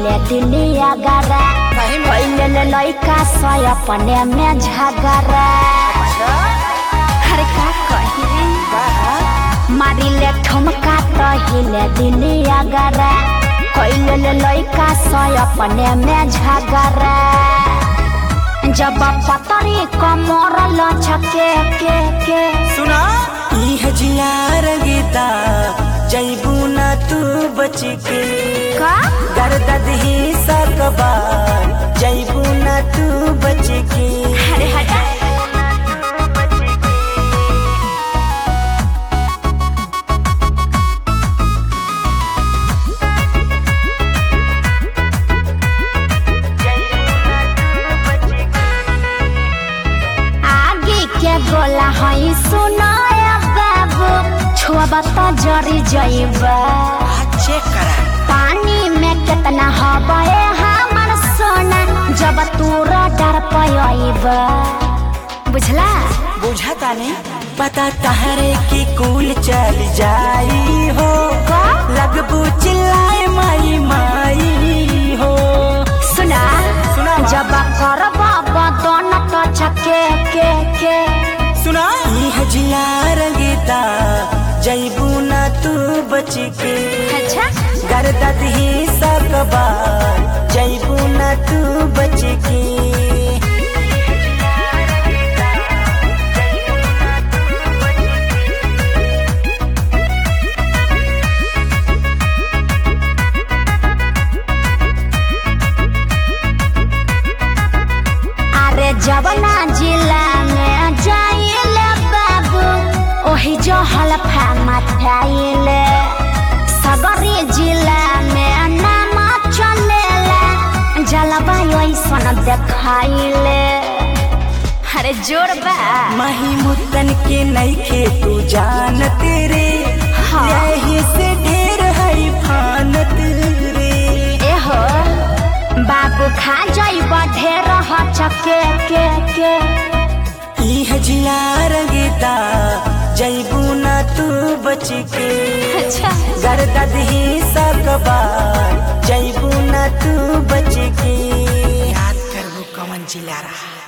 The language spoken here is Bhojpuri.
कहिले दिलिया गरा पहले ले लइका सय अपने में झगड़ा। अरे का कही मारी ले ठुमका तो हिले दिलिया गरा पहले ले लइका सय अपने में झगड़ा। जब पतरी कमर लचके के सुना इह जियार गीता जैबू ना तू बच के का गर्दद ही सकबा जैबू ना तू बच के। अरे हटा गोला हई सुनाया बाबू छुआबा तो जरी जाइबा। चेक करा पानी में कितना हवाए हमर सोना जब तू डर पाइबा। बुझला बुझता नहीं पता तहरे की कूल चल जाई हो लगबू चिल्लाए माई माई हो। सुना जब करबा बदन तो छके के सुना इह जियार गीता जैबू ना तू बच के। अच्छा गर्दद ही सकबा जैबू ना तू बच के। अरे जबना जिला में जाइले बाबू ओही जो हलफा मचाइले सगरी जिला में नाम चलेला जलवा ऐसन देखाइले। अरे जोर बा माही मुतन के नइखे तू जान तेरे यही से ढेर हई फान तेरे। एहो बाबू खा जाइब ढेर चके के इह जियार गीता जैबू ना तू बच के। अच्छा गर्दद ही सकबा जैबू ना तू बच के। याद करबू कमन जिला रहा।